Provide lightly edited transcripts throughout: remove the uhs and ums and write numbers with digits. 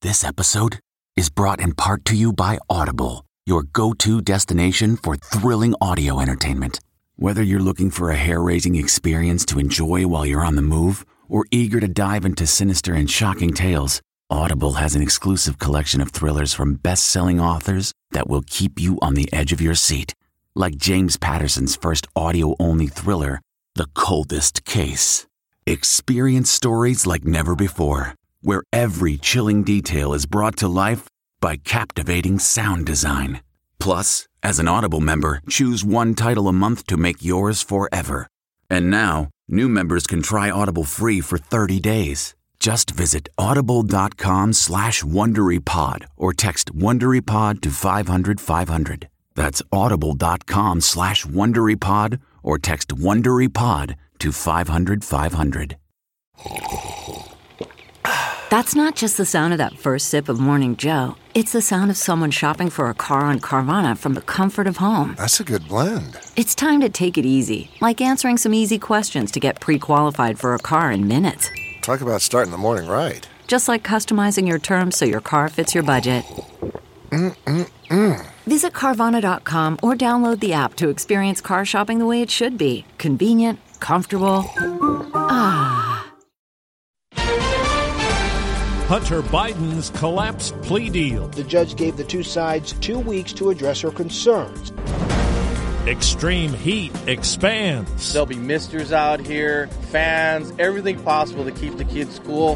This episode is brought in part to you by Audible, your go-to destination for thrilling audio entertainment. Whether you're looking for a hair-raising experience to enjoy while you're on the move or eager to dive into sinister and shocking tales, Audible has an exclusive collection of thrillers from best-selling authors that will keep you on the edge of your seat. Like James Patterson's first audio-only thriller, The Coldest Case. Experience stories like never before, where every chilling detail is brought to life by captivating sound design. Plus, as an Audible member, choose one title a month to make yours forever. And now, new members can try Audible free for 30 days. Just visit audible.com/WonderyPod or text WonderyPod to 500-500. That's audible.com/WonderyPod or text WonderyPod to 500-500. That's not just the sound of that first sip of Morning Joe. It's the sound of someone shopping for a car on Carvana from the comfort of home. That's a good blend. It's time to take it easy, like answering some easy questions to get pre-qualified for a car in minutes. Talk about starting the morning right. Just like customizing your terms so your car fits your budget. Visit Carvana.com or download the app to experience car shopping the way it should be. Convenient, comfortable. Hunter Biden's collapsed plea deal. The judge gave the two sides 2 weeks to address her concerns. Extreme heat expands. There'll be misters out here, fans, everything possible to keep the kids cool.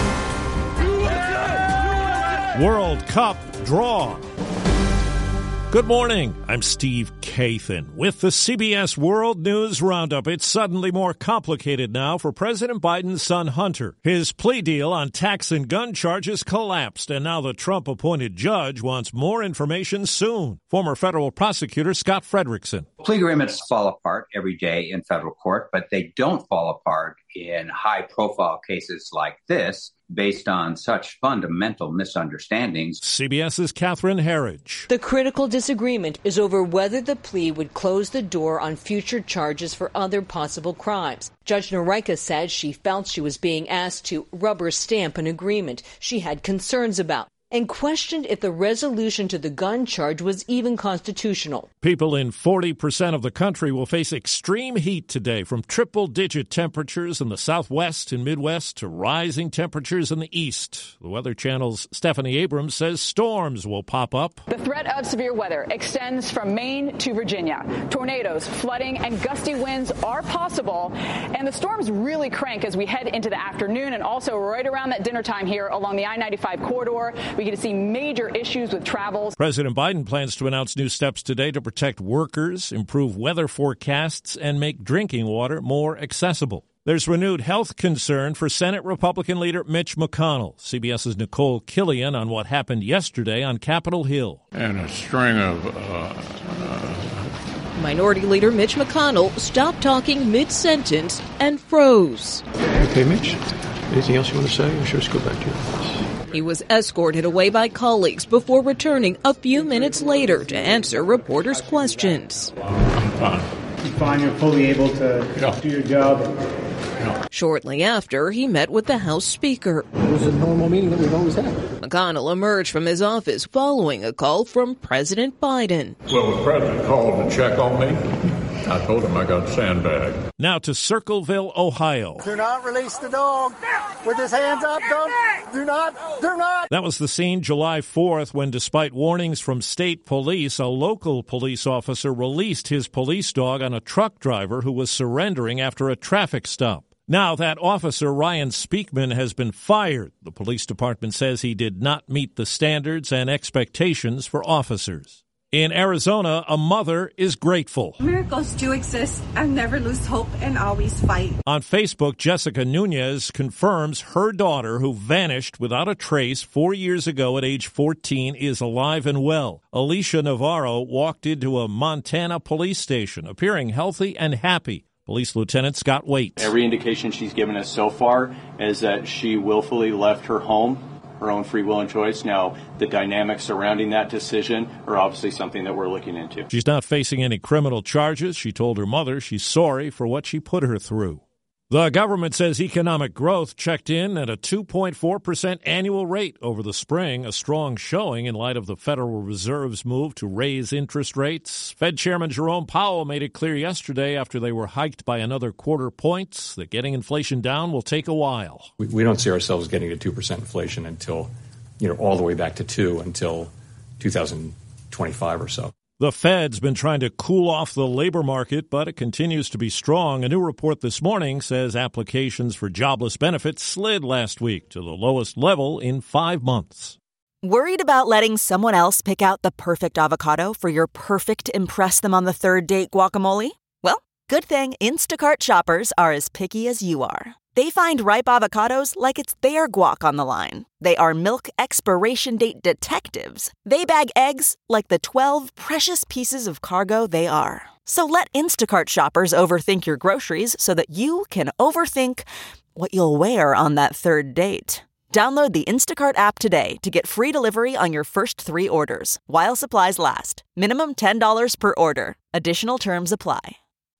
World Cup draw. Good morning. I'm Steve Kathan with the CBS World News Roundup. It's suddenly more complicated now for President Biden's son Hunter. His plea deal on tax and gun charges collapsed, and now the Trump-appointed judge wants more information soon. Former federal prosecutor Scott Frederickson. Plea agreements fall apart every day in federal court, but they don't fall apart in high-profile cases like this, based on such fundamental misunderstandings. CBS's Catherine Herridge. The critical disagreement is over whether the plea would close the door on future charges for other possible crimes. Judge Noreika said she felt she was being asked to rubber stamp an agreement she had concerns about, and questioned if the resolution to the gun charge was even constitutional. People in 40% of the country will face extreme heat today, from triple-digit temperatures in the Southwest and Midwest to rising temperatures in the East. The Weather Channel's Stephanie Abrams says storms will pop up. The threat of severe weather extends from Maine to Virginia. Tornadoes, flooding, and gusty winds are possible, and the storms really crank as we head into the afternoon and also right around that dinner time here along the I-95 corridor. We get to see major issues with travel. President Biden plans to announce new steps today to protect workers, improve weather forecasts, and make drinking water more accessible. There's renewed health concern for Senate Republican leader Mitch McConnell. CBS's Nicole Killian on what happened yesterday on Capitol Hill. And a string of... Minority Leader Mitch McConnell stopped talking mid-sentence and froze. Okay, Mitch, anything else you want to say? Or should we just go back to your office? He was escorted away by colleagues before returning a few minutes later to answer reporters' questions. I'm fine. You're fine, you're fully able to do your job. Shortly after, he met with the House Speaker. It was a normal meeting that we've always had. McConnell emerged from his office following a call from President Biden. Well, the president called to check on me. I told him I got sandbagged. Now to Circleville, Ohio. Do not release the dog with his hands up. Do not. That was the scene July 4th when, despite warnings from state police, a local police officer released his police dog on a truck driver who was surrendering after a traffic stop. Now that officer, Ryan Speakman, has been fired. The police department says he did not meet the standards and expectations for officers. In Arizona, a mother is grateful. Miracles do exist and never lose hope and always fight. On Facebook, Jessica Nunez confirms her daughter, who vanished without a trace 4 years ago at age 14, is alive and well. Alicia Navarro walked into a Montana police station, appearing healthy and happy. Police Lieutenant Scott Waits. Every indication she's given us so far is that she willfully left her home, her own free will and choice. Now, the dynamics surrounding that decision are obviously something that we're looking into. She's not facing any criminal charges. She told her mother she's sorry for what she put her through. The government says economic growth checked in at a 2.4% annual rate over the spring, a strong showing in light of the Federal Reserve's move to raise interest rates. Fed Chairman Jerome Powell made it clear yesterday after they were hiked by another quarter point that getting inflation down will take a while. We don't see ourselves getting to 2% inflation until, all the way back to 2 until 2025 or so. The Fed's been trying to cool off the labor market, but it continues to be strong. A new report this morning says applications for jobless benefits slid last week to the lowest level in 5 months. Worried about letting someone else pick out the perfect avocado for your perfect impress-them-on-the-third-date guacamole? Well, good thing Instacart shoppers are as picky as you are. They find ripe avocados like it's their guac on the line. They are milk expiration date detectives. They bag eggs like the 12 precious pieces of cargo they are. So let Instacart shoppers overthink your groceries so that you can overthink what you'll wear on that third date. Download the Instacart app today to get free delivery on your first 3 orders, while supplies last. Minimum $10 per order. Additional terms apply.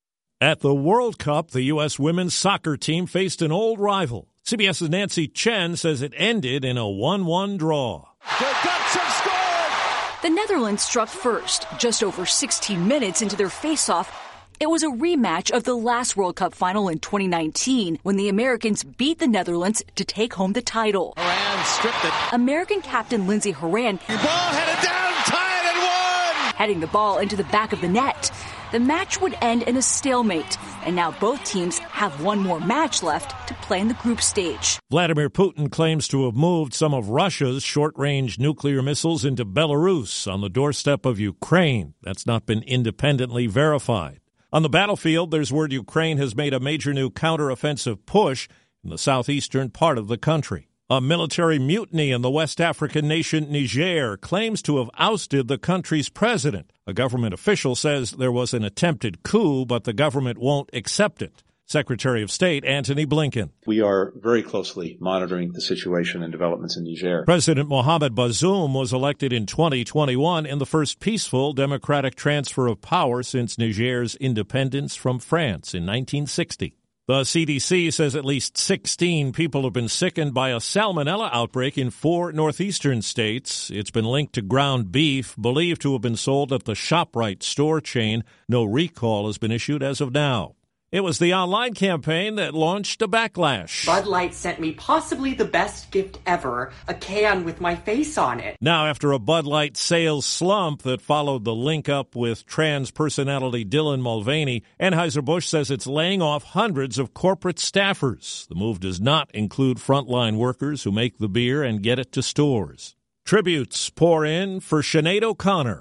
At the World Cup, the U.S. women's soccer team faced an old rival. CBS's Nancy Chen says it ended in a 1-1 draw. The Dutch have scored! The Netherlands struck first, just over 16 minutes into their face-off. It was a rematch of the last World Cup final in 2019 when the Americans beat the Netherlands to take home the title. Horan stripped it. American captain Lindsey Horan Ball headed down, tied and won! Heading the ball into the back of the net. The match would end in a stalemate, and now both teams have one more match left to play in the group stage. Vladimir Putin claims to have moved some of Russia's short-range nuclear missiles into Belarus on the doorstep of Ukraine. That's not been independently verified. On the battlefield, there's word Ukraine has made a major new counteroffensive push in the southeastern part of the country. A military mutiny in the West African nation Niger claims to have ousted the country's president. A government official says there was an attempted coup, but the government won't accept it. Secretary of State Antony Blinken. We are very closely monitoring the situation and developments in Niger. President Mohamed Bazoum was elected in 2021 in the first peaceful democratic transfer of power since Niger's independence from France in 1960. The CDC says at least 16 people have been sickened by a salmonella outbreak in 4 northeastern states. It's been linked to ground beef, believed to have been sold at the ShopRite store chain. No recall has been issued as of now. It was the online campaign that launched a backlash. Bud Light sent me possibly the best gift ever, a can with my face on it. Now, after a Bud Light sales slump that followed the link-up with trans personality Dylan Mulvaney, Anheuser-Busch says it's laying off hundreds of corporate staffers. The move does not include frontline workers who make the beer and get it to stores. Tributes pour in for Sinead O'Connor.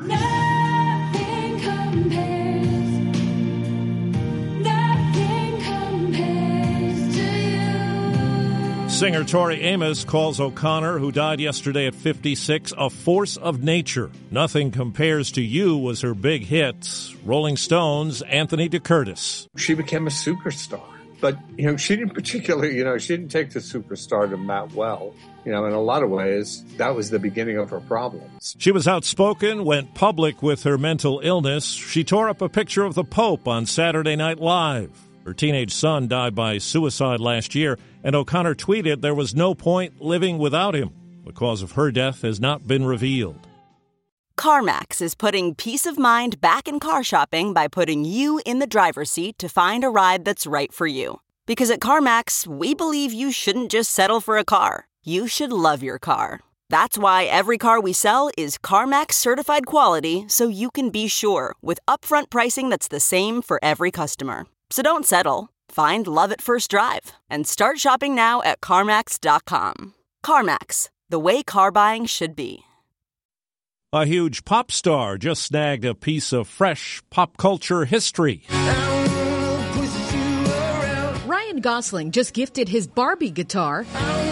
Nothing compares. Singer Tori Amos calls O'Connor, who died yesterday at 56, a force of nature. Nothing Compares to You was her big hit. Rolling Stones' Anthony DeCurtis. She became a superstar. But, she didn't particularly, she didn't take the superstardom that well. In a lot of ways, that was the beginning of her problems. She was outspoken, went public with her mental illness. She tore up a picture of the Pope on Saturday Night Live. Her teenage son died by suicide last year, and O'Connor tweeted there was no point living without him. The cause of her death has not been revealed. CarMax is putting peace of mind back in car shopping by putting you in the driver's seat to find a ride that's right for you. Because at CarMax, we believe you shouldn't just settle for a car. You should love your car. That's why every car we sell is CarMax certified quality, so you can be sure with upfront pricing that's the same for every customer. So don't settle. Find love at first drive and start shopping now at CarMax.com. CarMax, the way car buying should be. A huge pop star just snagged a piece of fresh pop culture history. Ryan Gosling just gifted his Barbie guitar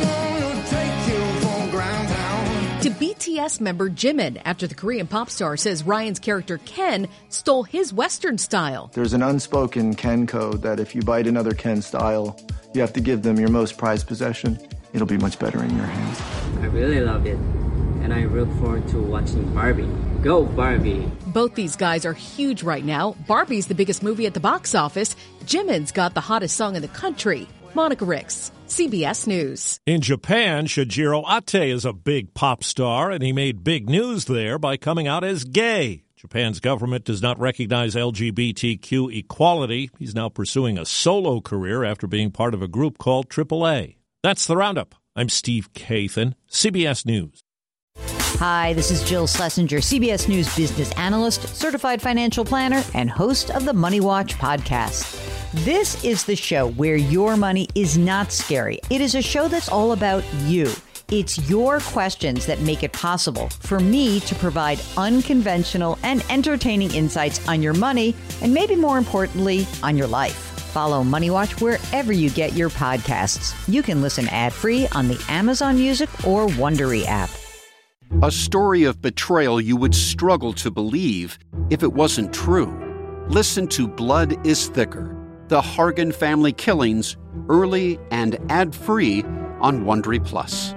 to BTS member Jimin after the Korean pop star says Ryan's character Ken stole his Western style. There's an unspoken Ken code that if you bite another Ken style, you have to give them your most prized possession. It'll be much better in your hands. I really love it, and and I look forward to watching Barbie. Go Barbie! Both these guys are huge right now. Barbie's the biggest movie at the box office. Jimin's got the hottest song in the country. Monica Ricks, CBS News. In Japan, Shijiro Ate is a big pop star, and he made big news there by coming out as gay. Japan's government does not recognize LGBTQ equality. He's now pursuing a solo career after being part of a group called AAA. That's the Roundup. I'm Steve Kathan, CBS News. Hi, this is Jill Schlesinger, CBS News business analyst, certified financial planner, and host of the Money Watch podcast. This is the show where your money is not scary. It is a show that's all about you. It's your questions that make it possible for me to provide unconventional and entertaining insights on your money, and maybe more importantly, on your life. Follow Money Watch wherever you get your podcasts. You can listen ad-free on the Amazon Music or Wondery app. A story of betrayal you would struggle to believe if it wasn't true. Listen to Blood is Thicker, The Hargan Family Killings, early and ad-free on Wondery Plus.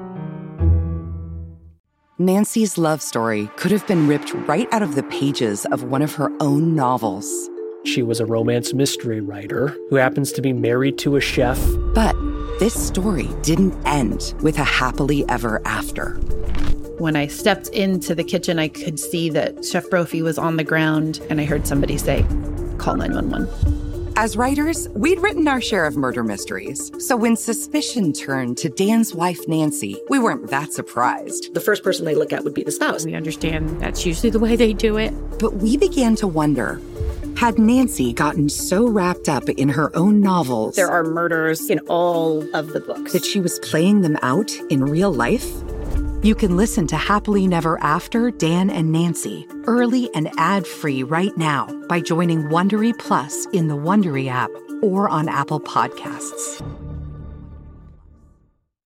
Nancy's love story could have been ripped right out of the pages of one of her own novels. She was a romance mystery writer who happens to be married to a chef. But this story didn't end with a happily ever after. When I stepped into the kitchen, I could see that Chef Brophy was on the ground, and I heard somebody say, "Call 911." As writers, we'd written our share of murder mysteries. So when suspicion turned to Dan's wife, Nancy, we weren't that surprised. The first person they look at would be the spouse. We understand that's usually the way they do it. But we began to wonder, had Nancy gotten so wrapped up in her own novels? There are murders in all of the books. That she was playing them out in real life? You can listen to Happily Never After, Dan and Nancy, early and ad-free right now by joining Wondery Plus in the Wondery app or on Apple Podcasts.